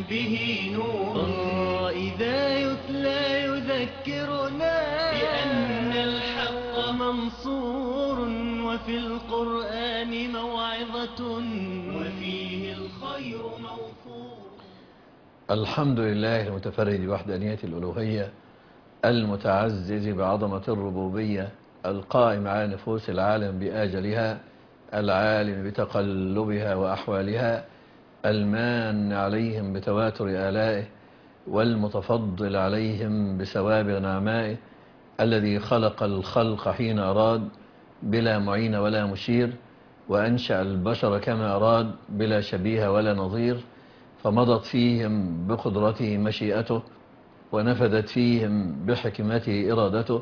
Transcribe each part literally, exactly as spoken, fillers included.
به نور، إذا يتلى يذكرنا بأن الحق منصور، وفي القرآن موعظة وفيه الخير موفور. الحمد لله المتفرد بوحدانية الألوهية، المتعزز بعظمة الربوبية، القائم على نفوس العالم بآجلها، العالم بتقلبها وأحوالها، المان عليهم بتواتر آلائه، والمتفضل عليهم بسوابغ نعمائه، الذي خلق الخلق حين أراد بلا معين ولا مشير، وأنشأ البشر كما أراد بلا شبيه ولا نظير، فمضت فيهم بقدرته مشيئته، ونفذت فيهم بحكمته إرادته،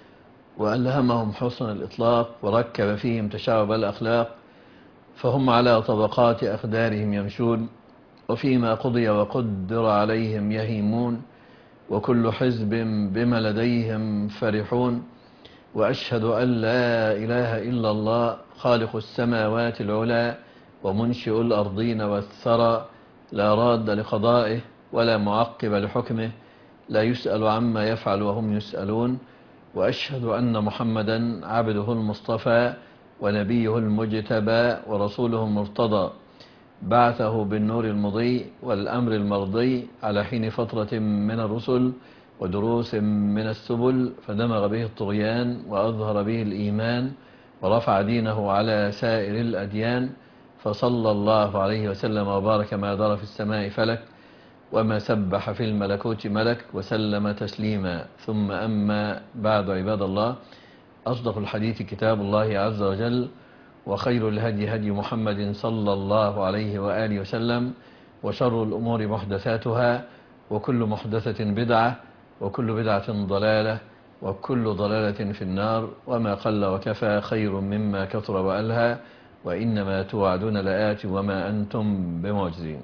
وألهمهم حسن الإطلاق، وركب فيهم تشعب الأخلاق، فهم على طبقات أقدارهم يمشون، وفيما قضي وقدر عليهم يهيمون، وكل حزب بما لديهم فرحون. وأشهد أن لا إله إلا الله خالق السماوات العلى ومنشئ الأرضين والثرى، لا راد لقضائه ولا معقب لحكمه، لا يسأل عما يفعل وهم يسألون. وأشهد أن محمدا عبده المصطفى ونبيه المجتبى ورسوله المرتضى، بعثه بالنور المضيء والأمر المرضي على حين فترة من الرسل ودروس من السبل، فدمغ به الطغيان وأظهر به الإيمان، ورفع دينه على سائر الأديان، فصلى الله عليه وسلم وبارك ما دار في السماء فلك، وما سبح في الملكوت ملك، وسلم تسليما. ثم أما بعد، عباد الله، أصدق الحديث كتاب الله عز وجل، وخير الهدي هدي محمد صلى الله عليه وآله وسلم، وشر الأمور محدثاتها، وكل محدثة بدعة، وكل بدعة ضلالة، وكل ضلالة في النار، وما قل وكفى خير مما كثر وألهى، وإنما توعدون لآت وما أنتم بمعجزين.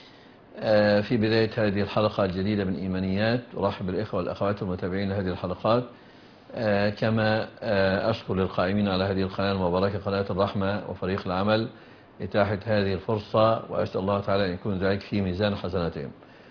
في بداية هذه الحلقة الجديدة من إيمانيات، أرحب بالإخوة والأخوات المتابعين لهذه الحلقات، كما أشكر للقائمين على هذه القناة المباركة قناة الرحمة وفريق العمل إتاحة هذه الفرصة، وأسأل الله تعالى أن يكون ذلك في ميزان حسناتهم.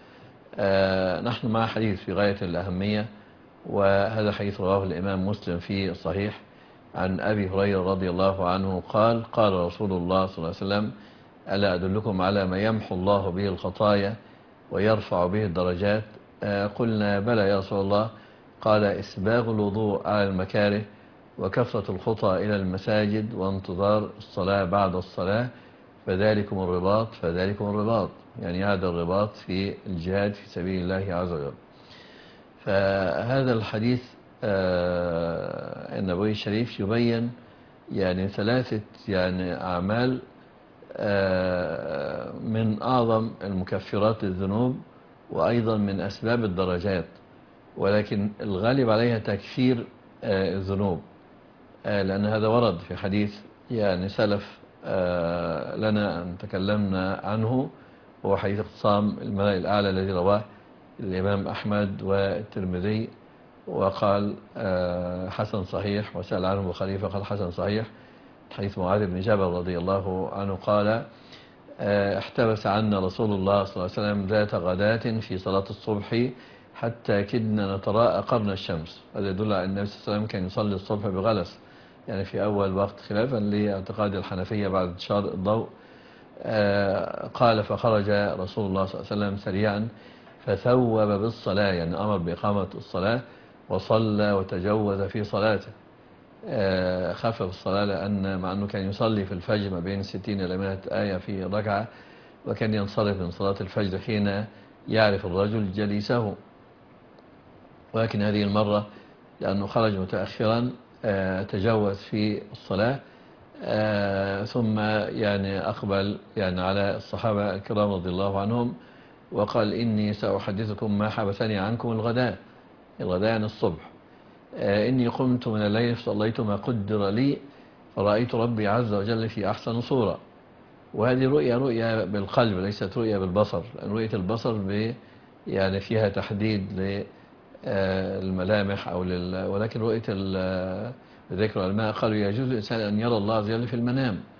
نحن مع حديث في غاية الأهمية، وهذا حديث رواه الإمام مسلم في الصحيح عن أبي هريرة رضي الله عنه قال: قال رسول الله صلى الله عليه وسلم: ألا أدلكم على ما يمحو الله به الخطايا ويرفع به الدرجات؟ قلنا: بلى يا رسول الله. قال: إسباغ الوضوء على المكاره، وكثرة الخطى إلى المساجد، وانتظار الصلاة بعد الصلاة، فذلكم الرباط فذلكم الرباط، يعني هذا الرباط في الجهاد في سبيل الله عز وجل. فهذا الحديث النبوي الشريف يبين يعني ثلاثة يعني أعمال من أعظم المكفرات الذنوب، وأيضا من أسباب الدرجات، ولكن الغالب عليها تكفير الذنوب، لأن هذا ورد في حديث يعني سلف لنا أن تكلمنا عنه، هو حديث اقتسام الملأ الأعلى الذي رواه الإمام أحمد والترمذي، وقال حسن صحيح، وسأل عنه البخاري فقال حسن صحيح. حديث معاذ بن جبل رضي الله عنه قال: احتبس عنا رسول الله صلى الله عليه وسلم ذات غداة في صلاة الصبح حتى كدنا نتراءى قرن الشمس. هذا يدل على أن النبي صلى الله عليه وسلم كان يصلي الصبح بغلس، يعني في أول وقت، خلافا لاعتقاد الحنفية بعد انتشار الضوء. قال: فخرج رسول الله صلى الله عليه وسلم سريعا فثوب بالصلاة، يعني أمر بإقامة الصلاة، وصلى وتجوز في صلاته، خفف الصلاة، لأن مع أنه كان يصلي في الفجر ما بين ستين إلى مائة آية في ركعة، وكان ينصرف من صلاة الفجر حين يعرف الرجل جليسه، ولكن هذه المرة لأنه خرج متأخرا تجوز في الصلاة، ثم يعني أقبل يعني على الصحابة الكرام رضي الله عنهم وقال: إني سأحدثكم ما حبسني عنكم الغداء. الغداء يعني الصبح. إني قمت من الليل فصليت ما قدر لي، فرأيت ربي عز وجل في أحسن صورة. وهذه رؤية رؤية بالقلب، ليست رؤية بالبصر، لأن رؤية البصر ب يعني فيها تحديد للملامح أو لل... ولكن رؤية ذكر العلماء قالوا يجوز الإنسان أن يرى الله عز وجل في المنام،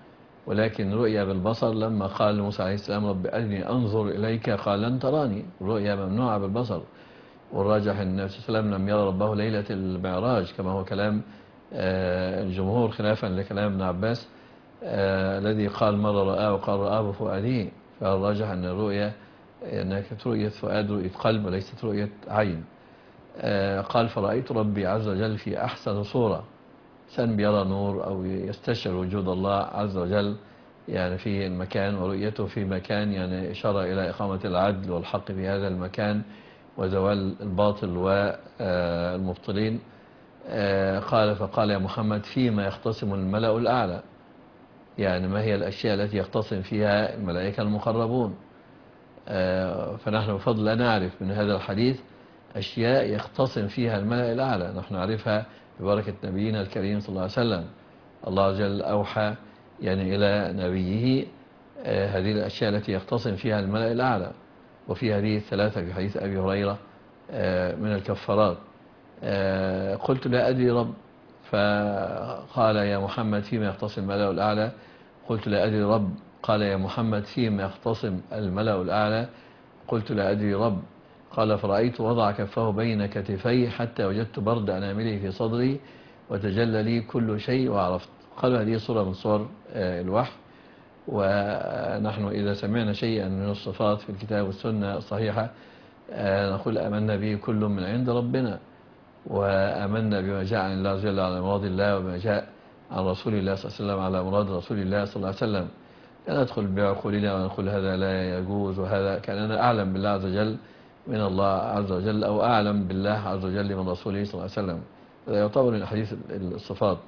ولكن رؤيا بالبصر لما قال موسى عليه السلام رب أرني أنظر إليك قال لن تراني، رؤيا ممنوعة بالبصر. والراجح أن النبي صلى الله عليه وسلم لم يرى ربه ليلة المعراج كما هو كلام الجمهور خلافا لكلام ابن عباس آه الذي قال مرة رآه وقال رآه بفؤاده. فالراجح أن الرؤيا أنها كانت رؤية فؤاد، رؤية قلب وليست رؤية عين. آه قال فرأيت ربي عز وجل في أحسن صورة. إنسان بيرى نور أو يستشعر وجود الله عز وجل يعني في المكان، ورؤيته في مكان يعني إشارة إلى إقامة العدل والحق في هذا المكان وزوال الباطل والمبطلين. قال فقال يا محمد فيما يختصم الملأ الأعلى، يعني ما هي الأشياء التي يختصم فيها الملائكة المقربون. فنحن بفضل لا نعرف من هذا الحديث أشياء يختصم فيها الملأ الأعلى، نحن نعرفها ببركة نبينا الكريم صلى الله عليه وسلم. الله عز وجل أوحى يعني إلى نبيه هذه الأشياء التي يختصم فيها الملأ الأعلى، وفي هذه الثلاثة في حديث أبي هريرة من الكفارات. قلت لا أدري رب، فقال يا محمد فيما يختصم الملأ الأعلى. قلت لا أدري رب، قال يا محمد فيما يختصم الملأ الأعلى. قلت لا أدري رب، قال فرأيت وضع كفه بين كتفي حتى وجدت برد أنامله في صدري وتجلى لي كل شيء وعرفت. قال هذه صورة من صور الوحي، ونحن إذا سمعنا شيئا من الصفات في الكتاب والسنة الصحيحة نقول آمنا به كل من عند ربنا، وآمنا بما جاء عن الله عز وجل على مراد الله، وما جاء عن رسول الله صلى الله عليه وسلم على مراد رسول الله صلى الله عليه وسلم. لا ندخل بعقولنا ونقول هذا لا يجوز وهذا، كأننا أعلم بالله عز وجل من الله عز وجل، أو أعلم بالله عز وجل من رسوله صلى الله عليه وسلم. هذا يعتبر من حديث الصفات.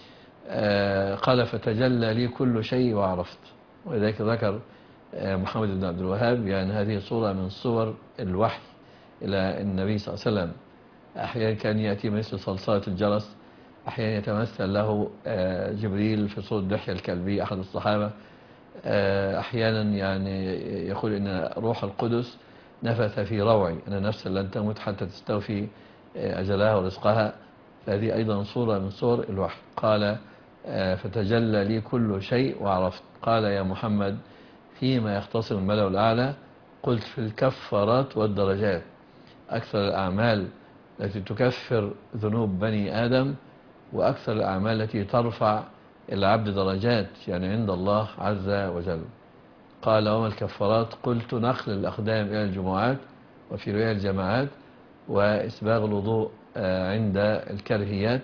قال فتجلى لي كل شيء وعرفت. ولذلك ذكر محمد بن عبد الوهاب يعني هذه صورة من صور الوحي إلى النبي صلى الله عليه وسلم. أحيانا كان يأتي مثل صلصلة الجرس، أحيانا يتمثل له جبريل في صورة دحية الكلبي أحد الصحابة، أحيانا يعني يقول إن روح القدس نفث في روعي أن نفسا لن تموت حتى تستوفي أجلها ورزقها. فهذه أيضا صورة من صور الوحي. قال فتجلى لي كل شيء وعرفت. قال يا محمد فيما يختصم الملأ الأعلى. قلت في الكفارات والدرجات، أكثر الأعمال التي تكفر ذنوب بني آدم، وأكثر الأعمال التي ترفع العبد درجات يعني عند الله عز وجل. قال وما الكفارات؟ قلت نقل الأقدام إلى الجمعات، وفي رواية الجماعات، وإسباغ الوضوء عند الكرهيات،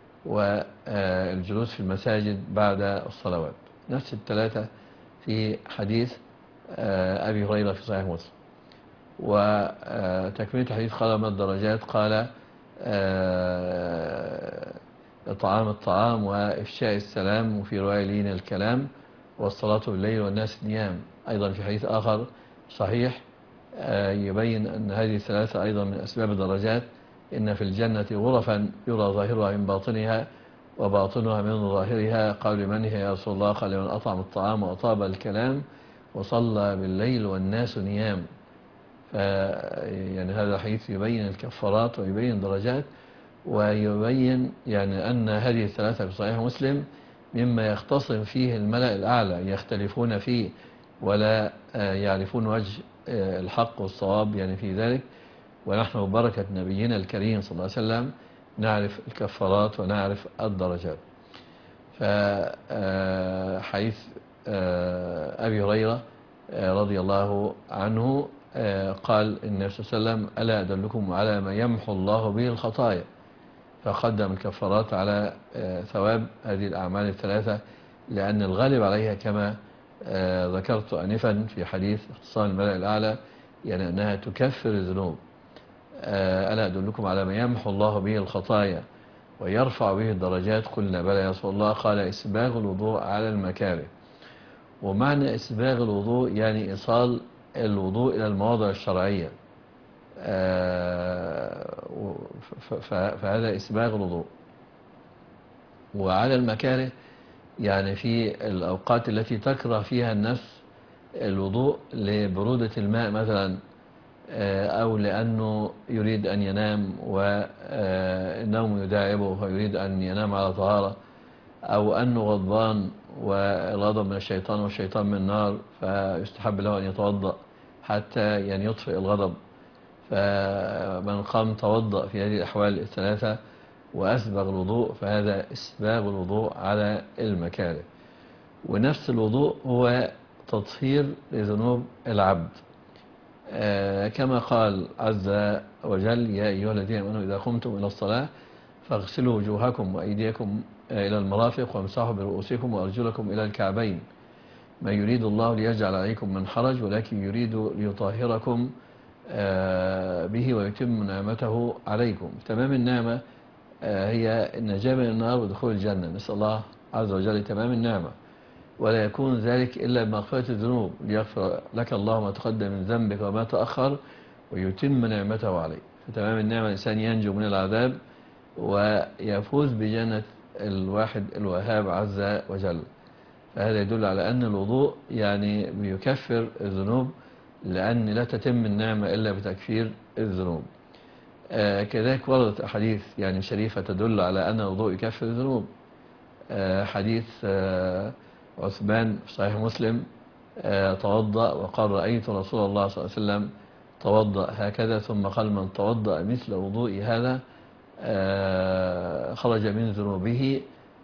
والجلوس في المساجد بعد الصلوات. نفس الثلاثة في حديث أبي هريرة في صحيح مسلم. وتكملة حديث قال ما الدرجات؟ قال إطعام الطعام وإفشاء السلام، وفي رواية لين الكلام، والصلاة بالليل والناس نيام. أيضا في حديث آخر صحيح يبين أن هذه الثلاثة أيضا من أسباب الدرجات. إن في الجنة غرفا يرى ظاهرها من باطنها وباطنها من ظاهرها. قال لمن هي يا رسول الله؟ قال لمن أطعم الطعام وأطاب الكلام وصلى بالليل والناس نيام. يعني هذا الحديث يبين الكفارات ويبين الدرجات، ويبين يعني أن هذه الثلاثة في صحيح مسلم مما يختصم فيه الملأ الأعلى، يختلفون فيه ولا يعرفون وجه الحق والصواب يعني في ذلك. ونحن ببركة نبينا الكريم صلى الله عليه وسلم نعرف الكفارات ونعرف الدرجات. فحديث أبي هريرة رضي الله عنه قال النبي صلى الله عليه وسلم ألا أدلكم على ما يمحو الله به الخطايا؟ فقدم الكفارات على ثواب هذه الأعمال الثلاثة، لأن الغالب عليها كما ذكرت آنفا في حديث اختصام الملأ الأعلى يعني أنها تكفر الذنوب. ألا أدلكم على ما يمحو الله به الخطايا ويرفع به الدرجات؟ قلنا بلى يا رسول الله. قال إسباغ الوضوء على المكاره. ومعنى إسباغ الوضوء يعني إيصال الوضوء إلى المواضع الشرعية، فهذا إسباغ الوضوء. وعلى المكاره يعني في الأوقات التي تكره فيها النفس الوضوء لبرودة الماء مثلا، أو لأنه يريد أن ينام والنوم يداعبه ويريد أن ينام على طهارة، أو أنه غضبان والغضب من الشيطان والشيطان من النار، فيستحب له أن يتوضأ حتى يعني يطفئ الغضب. فمن قام توضأ في هذه الأحوال الثلاثة وأسبغ الوضوء فهذا إسباغ الوضوء على المكاره. ونفس الوضوء هو تطهير لذنوب العبد، آه كما قال عز وجل: يا أيها الذين آمنوا إذا قمتم إلى الصلاة فاغسلوا وجوهكم وأيديكم إلى المرافق وامسحوا برؤوسكم وأرجلكم إلى الكعبين، ما يريد الله ليجعل عليكم من حرج ولكن يريد ليطهركم به ويتم نعمته عليكم. تمام النعمة هي النجاة من النار ودخول الجنة، نسأل الله عز وجل تمام النعمة، ولا يكون ذلك إلا بمغفرة الذنوب ليغفر لك الله ما تقدم من ذنبك وما تأخر ويتم نعمته عليك. فتمام النعمة الإنسان ينجو من العذاب ويفوز بجنة الواحد الوهاب عز وجل. فهذا يدل على أن الوضوء يعني بيكفر الذنوب، لأن لا تتم النعمة إلا بتكفير الذنوب. آه كذلك وردت أحاديث يعني شريفة تدل على أن الوضوء يكفر الذنوب. آه حديث آه عثمان في صحيح مسلم آه توضأ وقال: رأيت رسول الله صلى الله عليه وسلم توضأ هكذا، ثم قال: من توضأ مثل وضوء هذا آه خرج من ذنوبه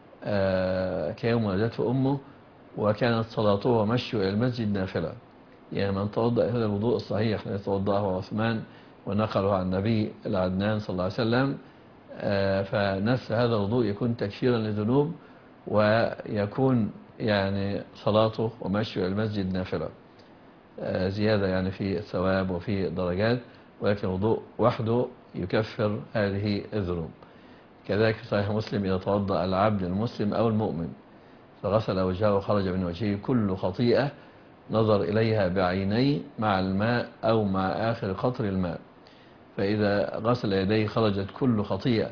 آه كيوم ولدته أمه وكانت صلاته ومشيه إلى المسجد نافلة. يعني من توضأ هذا الوضوء الصحيح الذي توضأه عثمان ونقله عن النبي العدنان صلى الله عليه وسلم، آه فنفس هذا الوضوء يكون تكفيرا للذنوب ويكون يعني صلاته ومشيه إلى المسجد نافلة، آه زيادة يعني في الثواب وفي الدرجات، ولكن الوضوء وحده يكفر هذه الذنوب. كذلك في صحيح مسلم: إذا توضأ العبد المسلم أو المؤمن فغسل وجهه وخرج من وجهه كل خطيئة نظر إليها بعيني مع الماء أو مع آخر قطر الماء، فإذا غسل يديه خرجت كل خطيئة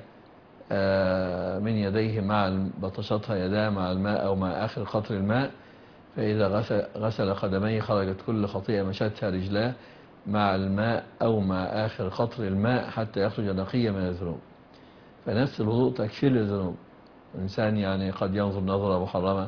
من يديه مع بطشتها يداه مع الماء أو مع آخر قطر الماء، فإذا غسل, غسل قدميه خرجت كل خطيئة مشتها رجلاه مع الماء أو مع آخر قطر الماء حتى يخرج نقيا من الذنوب. فنفس الوضوء تكفير للذنوب. الإنسان يعني قد ينظر نظرة محرمة،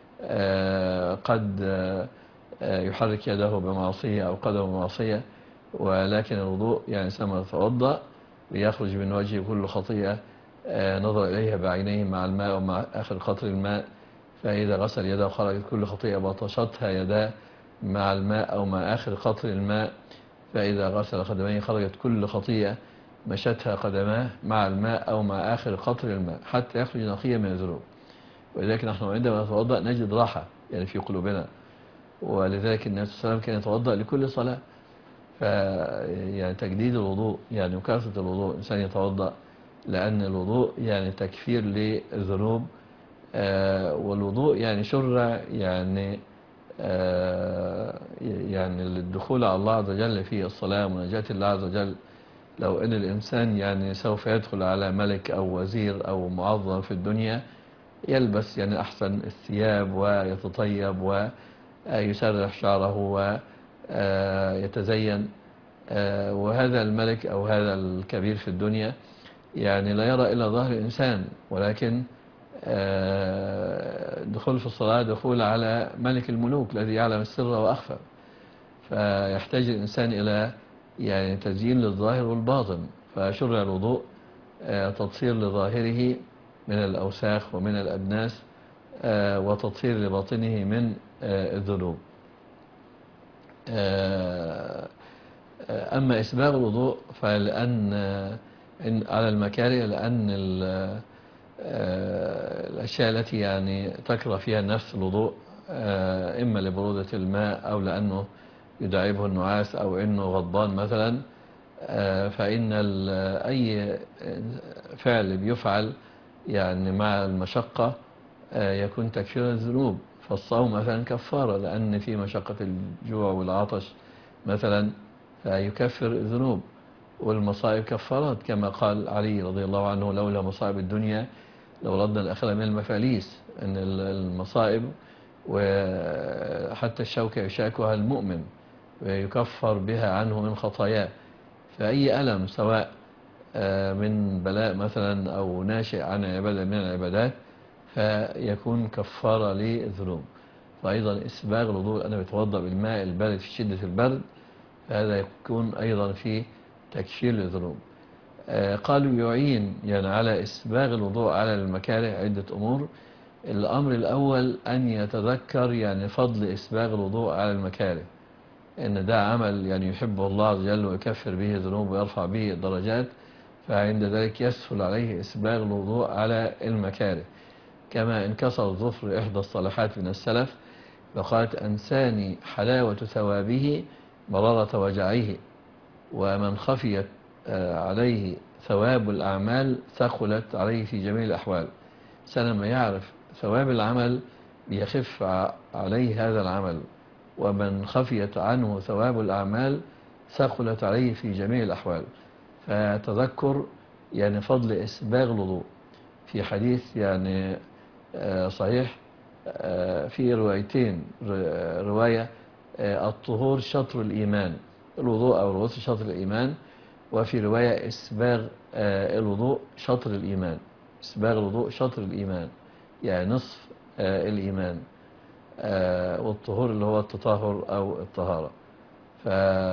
قد يحرك يده بمعصية أو قدمه بمعصية، ولكن الوضوء يعني سما يتوضأ ليخرج من وجهه كل خطيئة نظر إليها بعينيه مع الماء ومع آخر قطر الماء، فإذا غسل يده خرجت كل خطيئة بطشتها يداه مع الماء أو مع آخر قطر الماء، فإذا غسل قدميه خرجت كل خطيئة مشتها قدماه مع الماء أو مع آخر قطر الماء حتى يخرج نقيا من الذنوب. ولذلك نحن عندما نتوضأ نجد راحة يعني في قلوبنا، ولذلك النبي صلى الله عليه وسلم كان يتوضأ لكل صلاة. ف يعني تجديد الوضوء يعني وكثرة الوضوء، الإنسان يتوضأ لأن الوضوء يعني تكفير للذنوب. آه والوضوء يعني شرع يعني آه يعني للدخول على الله عز وجل في الصلاة ومناجاة الله عز وجل. لو أن الإنسان يعني سوف يدخل على ملك أو وزير أو معظم في الدنيا يلبس يعني أحسن الثياب ويتطيب ويسرح شعره ويتزين، وهذا الملك أو هذا الكبير في الدنيا يعني لا يرى إلا ظهر الإنسان، ولكن دخول في الصلاة دخول على ملك الملوك الذي يعلم السر وأخفى، فيحتاج الإنسان إلى يعني تزيين للظاهر والباطن. فشرع الوضوء تطهير لظاهره من الأوساخ ومن الأدناس وتطهير لباطنه من الذنوب. أما إسباغ الوضوء فلأن على المكاره، لأن الأشياء التي يعني تكره فيها النفس الوضوء إما لبرودة الماء أو لأنه يداعبه النعاس أو إنه غضبان مثلا، فإن أي فعل بيفعل يعني مع المشقة يكون تكفير الذنوب. فالصوم مثلا كفارة لأن في مشقة الجوع والعطش مثلا فيكفر الذنوب، والمصائب كفارات كما قال علي رضي الله عنه: لولا مصائب الدنيا لو ردنا الآخرة من المفاليس. أن المصائب وحتى الشوكة يشاكها المؤمن ويكفر بها عنه من خطاياه. فأي ألم سواء من بلاء مثلا أو ناشئ عن عبادة من العبادات فيكون كفارة للذنوب. وأيضا إسباغ الوضوء، أنا بتوضأ بالماء البارد في شدة البرد، فهذا يكون أيضا في تكفير للذنوب. آه قالوا يعين يعني على إسباغ الوضوء على المكاره عدة أمور. الأمر الأول أن يتذكر يعني فضل إسباغ الوضوء على المكاره، إن ده عمل يعني يحبه الله عز وجل ويكفر به الذنوب ويرفع به الدرجات، فعند ذلك يسهل عليه إسباغ الوضوء على المكاره. كما انكسر ظفر إحدى الصالحات من السلف فقالت أنساني حلاوة ثوابه مرارة وجعه، ومن خفيت عليه ثواب الأعمال ثقلت عليه في جميع الأحوال. سلم يعرف ثواب العمل بيخف عليه هذا العمل، ومن خفيت عنه ثواب الأعمال ثقلت عليه في جميع الأحوال. فتذكر يعني فضل إسباغ الوضوء. في حديث يعني صحيح في روايتين، رواية الطهور شطر الإيمان، الوضوء أو الغسل شطر الإيمان، وفي رواية إسباغ الوضوء شطر الإيمان. إسباغ الوضوء شطر الإيمان يعني نصف الإيمان، والطهور اللي هو التطهر أو الطهارة. ف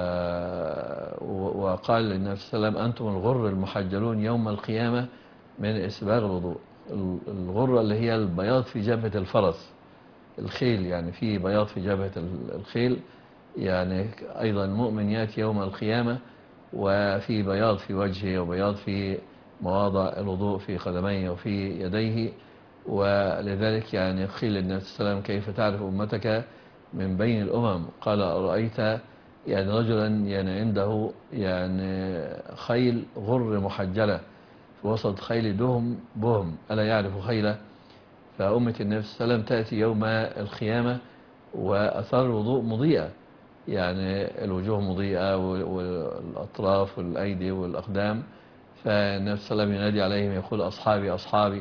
وقال للنبي صلى الله عليه وسلم أنتم الغر المحجلون يوم القيامة من إسباغ الوضوء. الغرة اللي هي البياض في جبهة الفرس، الخيل، يعني في بياض في جبهة الخيل، يعني أيضا المؤمن يأتي يوم القيامة وفي بياض في وجهه وبياض في مواضع الوضوء في قدميه وفي يديه. ولذلك يعني قيل للنبي صلى الله عليه وسلم كيف تعرف أمتك من بين الأمم؟ قال أرأيت يعني رجلا يعني عنده يعني خيل غر محجلة في وسط خيل دهم بهم ألا يعرف خيله؟ فأمة النبي صلى الله عليه وسلم تأتي يوم القيامة وأثار الوضوء مضيئة، يعني الوجوه مضيئة والأطراف والأيدي والأقدام. فالنبي صلى الله عليه وسلم ينادي عليهم يقول أصحابي أصحابي،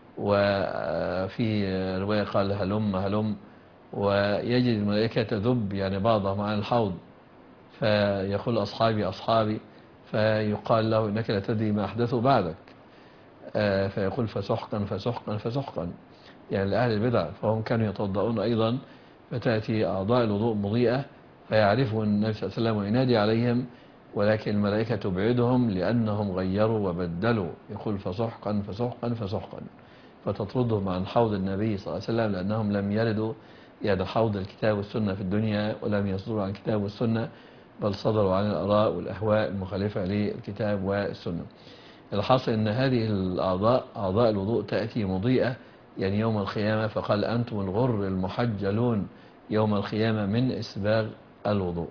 وفي رواية قال هلم هلم، ويجد الملائكة تذب يعني بعضهم عن الحوض فيقول أصحابي أصحابي، فيقال له إنك لا تدري ما أحدثوا بعدك، فيقول فسحقا فسحقا فسحقا، يعني لأهل البدع. فهم كانوا يتوضؤون أيضا، فتأتي أعضاء الوضوء مضيئة فيعرفون النبي صلى الله عليه وسلم وينادي عليهم، ولكن الملائكة تبعدهم لأنهم غيروا وبدلوا، يقول فسحقا فسحقا فسحقا، فتطردهم عن حوض النبي صلى الله عليه وسلم، لأنهم لم يردوا يعني حوض الكتاب والسنة في الدنيا، ولم يصدروا عن الكتاب والسنة، بل صدروا عن الآراء والأهواء المخالفة للكتاب والسنة. الحاصل أن هذه الأعضاء أعضاء الوضوء تأتي مضيئة يعني يوم القيامة، فقال أنتم الغر المحجلون يوم القيامة من إسباغ الوضوء.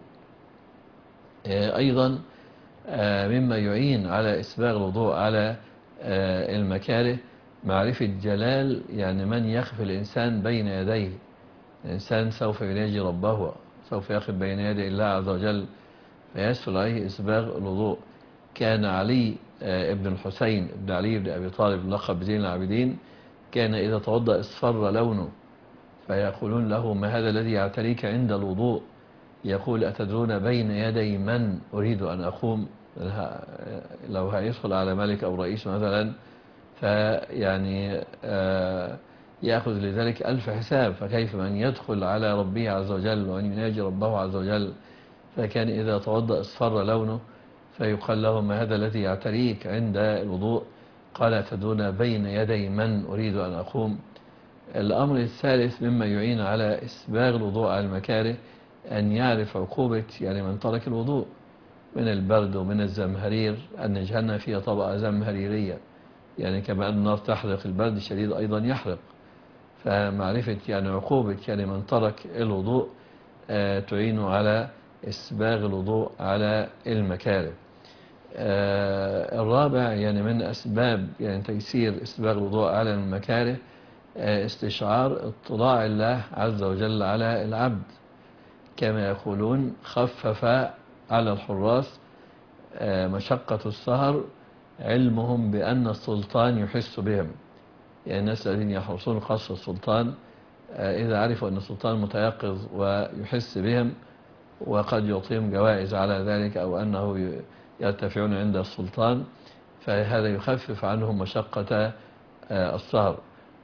أيضا مما يعين على إسباغ الوضوء على المكاره معرفة جلال يعني من يقف الإنسان بين يديه. الإنسان سوف يناجي ربه، سوف يقف بين يدي الله عز وجل، فيسهل عليه إسباغ الوضوء. كان علي ابن الحسين ابن علي بن أبي طالب لقب زين العابدين، كان إذا توضأ اصفر لونه، فيقولون له ما هذا الذي يعتريك عند الوضوء؟ يقول أتدرون بين يدي من أريد أن أقوم؟ لو هيدخل على ملك أو رئيس مثلا فيعني يأخذ لذلك ألف حساب، فكيف من يدخل على ربه عز وجل وأن يناجي ربه عز وجل؟ فكان إذا توضأ اصفر لونه فيقال له ما هذا الذي يعتريك عند الوضوء؟ قال أتدرون بين يدي من أريد أن أقوم؟ الأمر الثالث مما يعين على إسباغ الوضوء على المكاره أن يعرف عقوبة يعني من ترك الوضوء من البرد ومن الزمهرير، أن جهنم فيها طبقة زمهريرية، يعني كما أن النار تحرق البرد الشديد أيضا يحرق. فمعرفة يعني عقوبة يعني من ترك الوضوء آه تعين على إسباغ الوضوء على المكاره. آه الرابع يعني من أسباب يعني تيسير إسباغ الوضوء على المكاره آه استشعار اطلاع الله عز وجل على العبد، كما يقولون خفف على الحراس آه مشقة السهر علمهم بأن السلطان يحس بهم. يعني الناس الذين يحرسون قصر السلطان آه إذا عرفوا أن السلطان متيقظ ويحس بهم وقد يعطيهم جوائز على ذلك، أو أنه يرتفعون عند السلطان، فهذا يخفف عنهم مشقة السهر.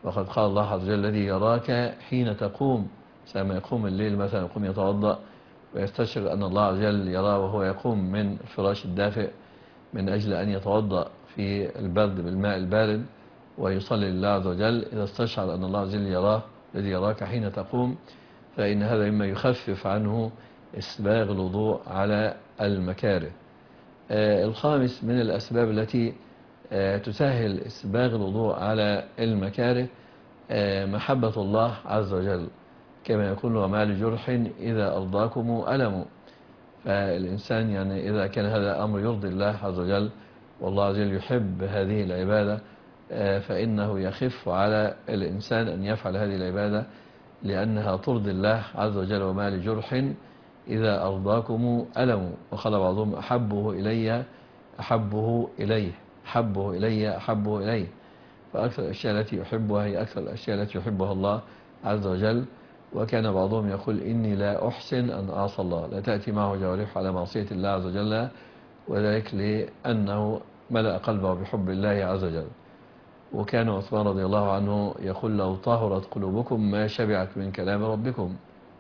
وقد قال الله عز وجل الذي يراك حين تقوم، ساعة يقوم الليل مثلا يقوم يتوضأ ويستشعر أن الله عز وجل يراه وهو يقوم من فراش الدافئ من أجل أن يتوضأ في البرد بالماء البارد ويصلي لله عز وجل، إذا استشعر أن الله عز وجل يراه الذي يراك حين تقوم، فإن هذا مما يخفف عنه إسباغ الوضوء على المكاره. آه الخامس من الأسباب التي آه تسهل إسباغ الوضوء على المكاره آه محبة الله عز وجل، كما يقول وما لجرح إذا أرضاكم ألم. فالإنسان يعني إذا كان هذا أمر يرضي الله عز وجل والله عز وجل يحب هذه العبادة فإنه يخف على الإنسان أن يفعل هذه العبادة لأنها ترضي الله عز وجل. وما لجرح إذا أرضاكم ألم. وقال بعضهم أحبه إلي أحبه إليه أحبه إلي أحبه إليه. فأكثر الأشياء التي يحبها هي أكثر الأشياء التي يحبها الله عز وجل. وكان بعضهم يقول إني لا أحسن أن أعصى الله، لا تأتي معه جوارح على معصية الله عز وجل، وذلك لأنه ملأ قلبه بحب الله عز وجل. وكان عثمان رضي الله عنه يقول لو طهرت قلوبكم ما شبعت من كلام ربكم.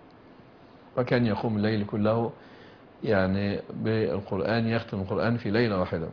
وكان يقوم الليل كله يعني بالقرآن، يختم القرآن في ليلة واحدة.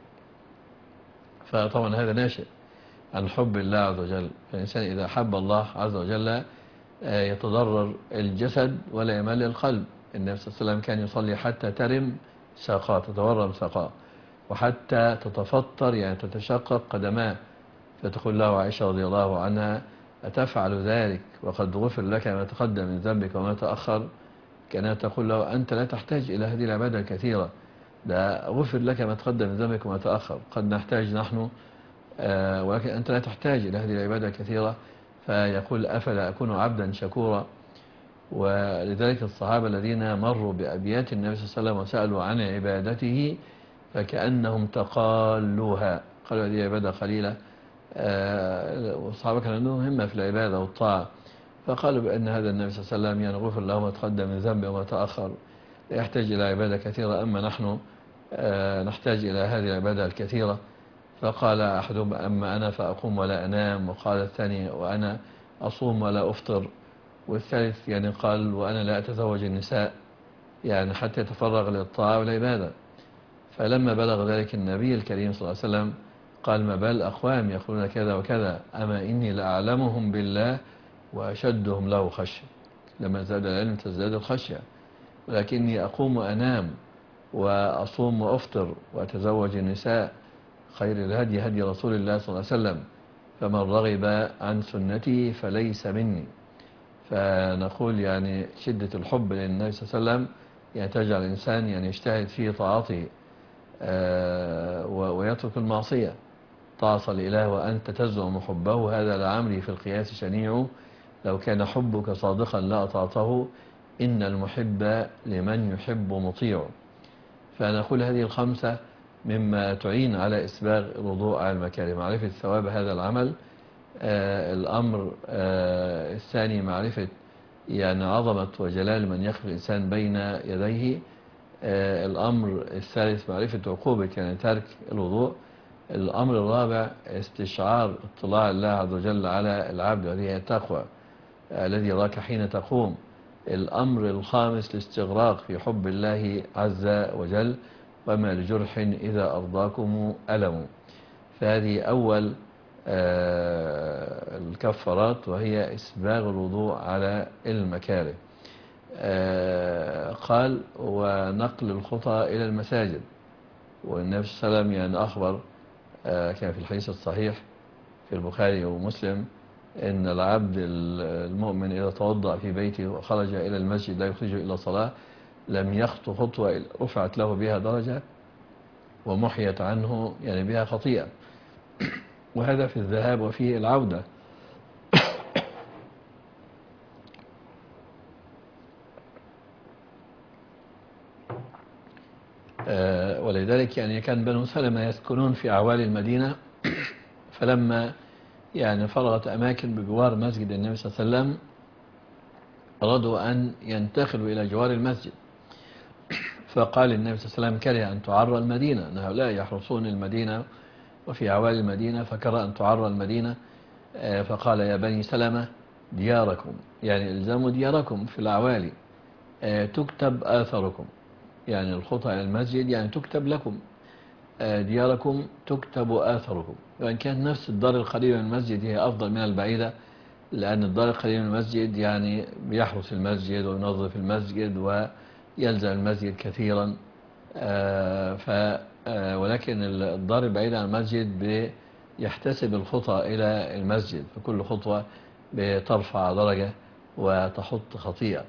فطبعا هذا ناشئ عن حب الله عز وجل. فالإنسان إذا حب الله عز وجل يتضرر الجسد ولا يمل القلب. النبي صلى الله عليه وسلم كان يصلي حتى ترم ساقاه، تتورم ساقاه، وحتى تتفطر يعني تتشقق قدماه، فتقول له عائشة رضي الله عنها أتفعل ذلك وقد غفر لك ما تقدم من ذنبك وما تأخر؟ كانت تقول له أنت لا تحتاج إلى هذه العبادة الكثيرة، ده غفر لك ما تقدم من ذنبك وما تأخر. قد نحتاج نحن آه ولكن أنت لا تحتاج إلى هذه العبادة الكثيرة. فيقول أفلا أكون عبدا شكورا. ولذلك الصحابة الذين مروا بأبيات النبي صلى الله عليه وسلم وسألوا عن عبادته فكأنهم تقالوها، قالوا هذه عبادة قليلة. آه والصحابة كان عندهم همة في العبادة والطاعة، فقالوا بأن هذا النبي صلى الله عليه وسلم يعني غفر له ما تقدم من ذنبه وما تأخر، لا يحتاج إلى عبادة كثيرة، أما نحن آه نحتاج إلى هذه العبادة الكثيرة. فقال أحدهم أما أنا فأقوم ولا أنام، وقال الثاني وأنا أصوم ولا أفطر، والثالث يعني قال وأنا لا أتزوج النساء، يعني حتى يتفرغ للطاعة والعبادة. فلما بلغ ذلك النبي الكريم صلى الله عليه وسلم قال ما بال أقوام يقولون كذا وكذا، أما إني لأعلمهم بالله وأشدهم له خشية. لما زاد العلم تزداد الخشية، ولكني أقوم وأنام وأصوم وأفطر وأتزوج النساء، خير الهدي هدي رسول الله صلى الله عليه وسلم، فمن رغب عن سنتي فليس مني. فنقول يعني شدة الحب للنبي صلى الله عليه وسلم يعني تجعل الإنسان يعني يجتهد في طاعته آه ويترك المعصية. تعصى الإله وأنت تزعم حبه، هذا لعمري في القياس شنيع، لو كان حبك صادقا لأطعته، إن المحب لمن يحب مطيع. فنقول هذه الخمسة مما تعين على إسباغ الوضوء على المكاره: معرفة ثواب هذا العمل، آه الأمر آه الثاني معرفة يعني عظمة وجلال من يقف الإنسان بين يديه، آه الأمر الثالث معرفة عقوبة يعني ترك الوضوء، الأمر الرابع استشعار اطلاع الله عز وجل على العبد وهذه هي التقوى آه الذي يراك حين تقوم، الأمر الخامس الاستغراق في حب الله عز وجل، وما لجرح إذا أرضاكم ألم. فهذه أول آه الكفارات وهي إسباغ الوضوء على المكاره. آه قال ونقل الخطى إلى المساجد. والنبي صلى الله عليه وسلم يعني أخبر آه كان في الحديث الصحيح في البخاري ومسلم إن العبد المؤمن إذا توضأ في بيته وخرج إلى المسجد لا يخرجه إلى صلاة لم يخطو خطوة رفعت له بها درجة ومحيت عنه يعني بها خطيئة. وهذا في الذهاب وفي العودة. آه ولذلك يعني كان بنو سلمة يسكنون في أعوالي المدينة، فلما يعني فرغت أماكن بجوار مسجد النبي صلى الله عليه وسلم أرادوا أن ينتقلوا إلى جوار المسجد، فقال النبي صلى الله عليه وسلم كره أن تعرى المدينة، أن هؤلاء يحرسون المدينة وفي أعوالي المدينة، فكره أن تعرى المدينة، فقال يا بني سلمة دياركم، يعني الزموا دياركم في الأعوالي تكتب آثاركم، يعني الخطى إلى المسجد يعني تكتب لكم، دياركم تكتب آثاركم. وإن كانت نفس الدار القريبة من المسجد هي أفضل من البعيدة، لأن الدار القريبة من المسجد يعني بيحرس المسجد وينظف المسجد ويلزم المسجد كثيرا، ف ولكن الدار البعيدة عن المسجد يحتسب الخطى إلى المسجد، فكل خطوة بترفع درجة وتحط خطيئة.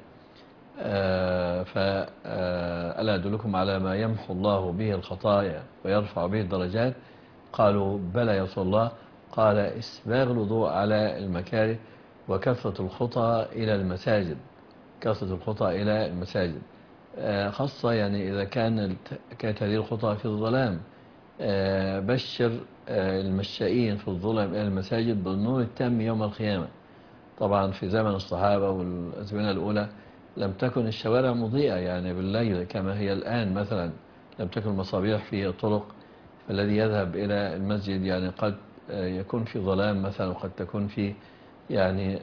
فألا أدلكم على ما يمحو الله به الخطايا ويرفع به الدرجات؟ قالوا بلى يا رسول الله. قال إسباغ الوضوء على المكاره وكثرة الخطى إلى المساجد، كثرة الخطى إلى المساجد خاصة يعني إذا كان كانت هذه الخطى في الظلام. بشر المشائين في الظلم إلى المساجد بالنور التام يوم القيامة. طبعا في زمن الصحابة والأزمنة الأولى لم تكن الشوارع مضيئة يعني بالليل كما هي الآن، مثلا لم تكن المصابيح في الطرق، فالذي يذهب إلى المسجد يعني قد يكون في ظلام مثلا، وقد تكون في يعني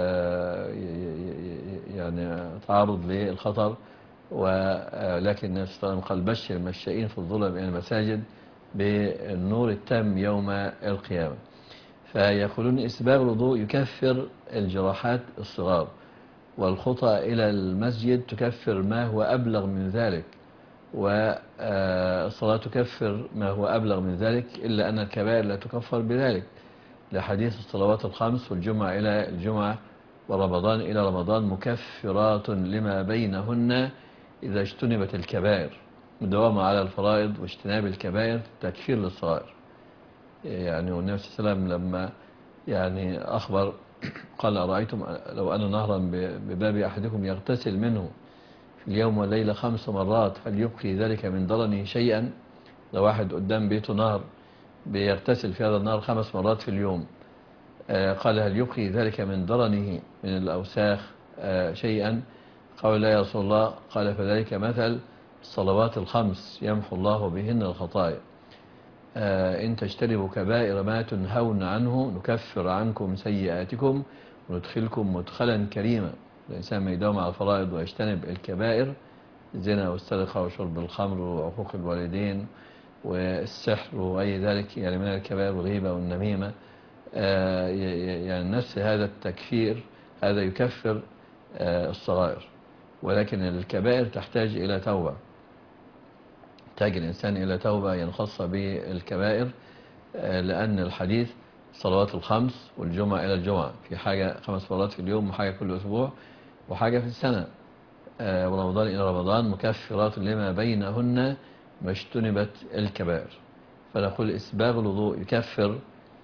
يعني تعرض للخطر. ولكن النبي صلى الله عليه وسلم قال بشر المشائين في الظلم إلى المساجد بالنور التام يوم القيامة. فيقولون إسباغ الوضوء يكفر الجراحات الصغار، والخطى إلى المسجد تكفر ما هو أبلغ من ذلك، والصلاة تكفر ما هو أبلغ من ذلك، إلا أن الكبائر لا تكفر بذلك، لحديث الصلوات الخمس والجمعة إلى الجمعة ورمضان إلى رمضان مكفرات لما بينهن إذا اجتنبت الكبائر. الدوام على الفرائض واجتناب الكبائر تكفير للصغائر. يعني والنبي صلى الله عليه وسلم لما يعني أخبر قال أرأيتم لو أن نهرا بباب أحدكم يغتسل منه في اليوم والليلة خمس مرات هل يبقي ذلك من درنه شيئا؟ لو واحد قدام بيته نهر بيغتسل في هذا النهر خمس مرات في اليوم، قال هل يبقي ذلك من درنه من الأوساخ شيئا؟ قال لا يا رسول الله. قال فذلك مثل الصلوات الخمس يمحو الله بهن الخطايا. إن تجتنبوا كبائر ما تنهون عنه نكفر عنكم سيئاتكم وندخلكم مدخلا كريما. الإنسان ما يداوم على الفرائض ويجتنب الكبائر، الزنا والسرقة وشرب الخمر وعقوق الوالدين والسحر وأي ذلك يعني من الكبائر والغيبة والنميمة، يعني نفس هذا التكفير هذا يكفر الصغائر. ولكن الكبائر تحتاج إلى توبة، تحتاج الإنسان إلى توبة ينخص بالكبائر، لأن الحديث الصلوات الخمس والجمعة إلى الجمعة، في حاجة خمس مرات في اليوم وحاجة كل أسبوع وحاجة في السنة، ورمضان إلى رمضان مكفرات لما بينهن ما اجتنبت الكبائر. فنقول إسباغ الوضوء يكفر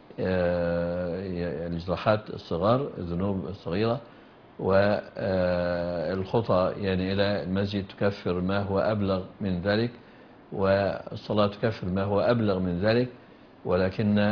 الجراحات الصغار الذنوب الصغيرة، والخطى يعني إلى المسجد تكفر ما هو أبلغ من ذلك، والصلاة تكفر ما هو أبلغ من ذلك، ولكن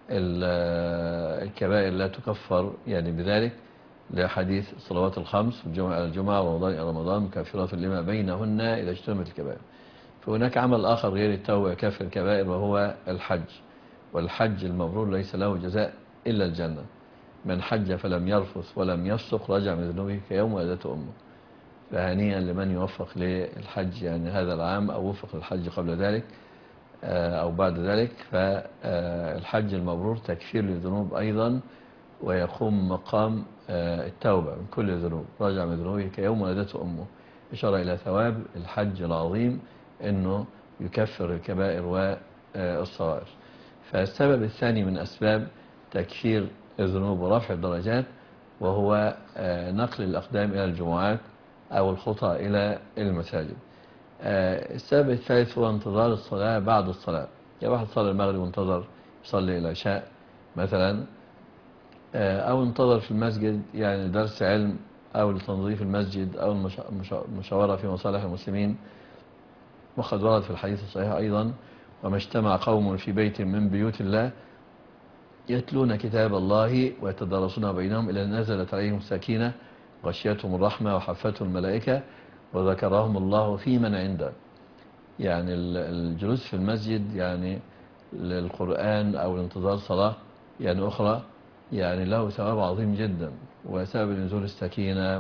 الكبائر لا تكفر يعني بذلك، لحديث الصلوات الخمس والجمعة إلى الجمعة ورمضان إلى رمضان مكفرات لما بينهن إذا اجتنبت الكبائر. فهناك عمل آخر غير التوبة يكفر الكبائر وهو الحج، والحج المبرور ليس له جزاء إلا الجنة. من حج فلم يرفث ولم يفسق رجع من ذنوبه كيوم ولدته أمه. فهنيئا لمن يوفق للحج يعني هذا العام أو وفق للحج قبل ذلك أو بعد ذلك. فالحج المبرور تكفير للذنوب أيضا، ويقوم مقام التوبة من كل الذنوب، رجع من ذنوبه كيوم ولدته أمه، إشارة إلى ثواب الحج العظيم أنه يكفر الكبائر والصغائر. فالسبب الثاني من أسباب تكفير الذنوب ورفع الدرجات وهو نقل الأقدام إلى الجمعات أو الخطى إلى المساجد. السبب الثالث هو انتظار الصلاة بعد الصلاة. يعني واحد صلى المغرب وانتظر يصلي العشاء مثلا، أو انتظر في المسجد يعني درس علم أو لتنظيف المسجد أو المشاورة في مصالح المسلمين. وقد ورد في الحديث الصحيح أيضا وما اجتمع قوم في بيت من بيوت الله يتلون كتاب الله ويتدارسون بينهم إلى نزلت عليهم السكينة غشيتهم الرحمة وحفتهم الملائكة وذكرهم الله في من عنده. يعني الجلوس في المسجد يعني للقرآن أو لانتظار صلاة يعني أخرى يعني له ثواب عظيم جدا، وسبب نزول السكينة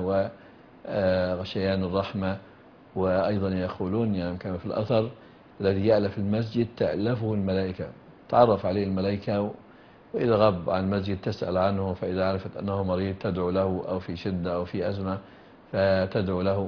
وغشيان الرحمة. وأيضا يقولون يعني كما في الأثر: الذي يألف المسجد تألفه الملائكة، تعرف عليه الملائكة، وإذا غاب عن المسجد تسأل عنه، فإذا عرفت أنه مريض تدعو له، أو في شدة أو في أزمة فتدعو له.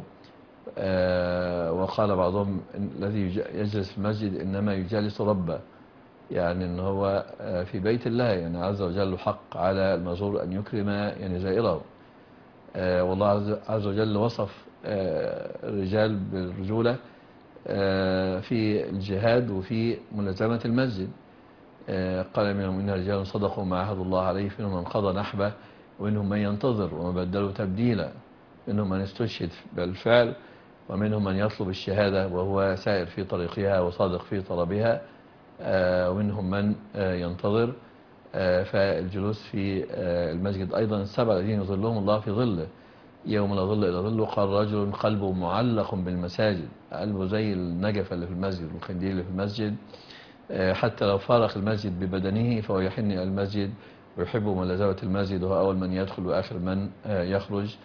آه وقال بعضهم إن الذي يجلس في المسجد إنما يجالس ربه، يعني إن هو في بيت الله، يعني عز وجل حق على المزور أن يكرم يعني زائره. آه والله عز وجل وصف آه الرجال بالرجولة آه في الجهاد وفي ملازمة المسجد. آه قال منهم إن رجال صدقوا ما عهد الله عليه، منهم من قضى نحبه، ومنهم من ينتظر وما بدلوا تبديلا، منهم من استشهد بالفعل، ومنهم من يطلب الشهادة وهو سائر في طريقها وصادق في طلبها، آه ومنهم من آه ينتظر. آه فالجلوس في آه المسجد أيضا السبع الذين يظلهم الله في ظله يوم لا ظل إلا ظله. قال رجل قلبه معلق بالمساجد، قلبه زي النجفة اللي في المسجد والخنديل اللي في المسجد، آه حتى لو فارق المسجد ببدنه فهو يحن إلى المسجد ويحب ملازمة المسجد، وهو أول من يدخل وآخر من آه يخرج.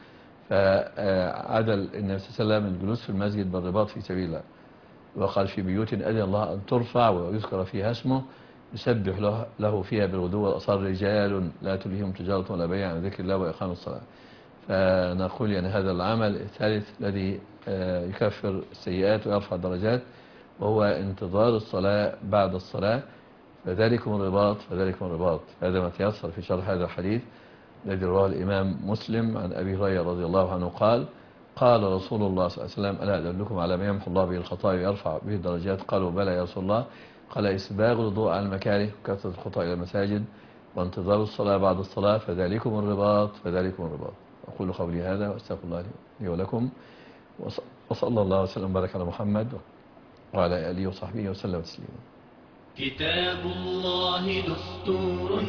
فعدل النبي صلى الله عليه وسلم الجلوس في المسجد بالرباط في سبيل الله، وقال: في بيوت أذن الله أن ترفع ويذكر فيها اسمه يسبح له, له فيها بالغدو والأصال رجال لا تلهيهم تجارة ولا بيع عن ذكر الله وإقام الصلاة. فنقول يعني هذا العمل الثالث الذي يكفر السيئات ويرفع الدرجات، وهو انتظار الصلاة بعد الصلاة. فذلكم الرباط فذلكم الرباط. هذا ما تيسر في شرح هذا الحديث الذي رواه الإمام مسلم عن أبي هريرة رضي الله عنه قال: قال رسول الله صلى الله عليه وسلم: ألا أدلكم على ما يمحو الله به الخطايا ويرفع به الدرجات؟ قالوا: بلى يا رسول الله. قال: إسباغ الوضوء على المكاره، وكثرة الخطى إلى المساجد، وانتظار الصلاة بعد الصلاة. فذلكم الرباط فذلكم الرباط. أقول قولي هذا وأستغفر الله لي ولكم، وصلى الله وسلم وبارك على محمد وعلى آله وصحبه وسلم تسليما. كتاب الله دستور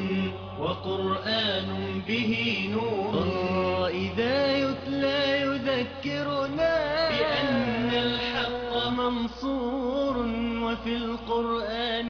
وقرآن به نور، إذا يتلى يذكرنا بأن الحق منصور، وفي القرآن